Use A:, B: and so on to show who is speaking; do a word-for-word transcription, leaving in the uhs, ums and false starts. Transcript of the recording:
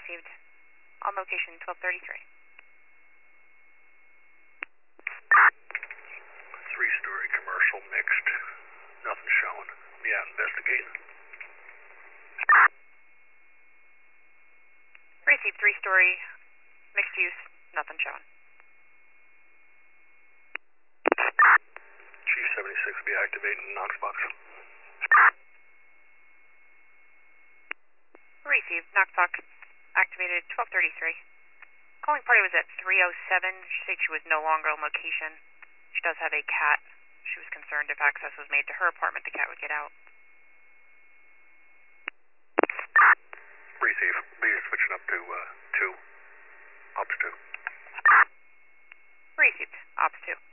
A: received. On location twelve thirty-three.
B: Three-story commercial mixed. Nothing showing. Yeah, investigating.
A: Received three-story mixed use. Nothing showing.
B: Chief seventy-six be activating Knox box.
A: Received. Knox box activated twelve thirty-three. Calling party was at three oh seven. She said she was no longer on location. She does have a cat. She was concerned if access was made to her apartment, the cat would get out.
B: Receive. Be switching up to uh, two. Ops two.
A: Received. Ops two.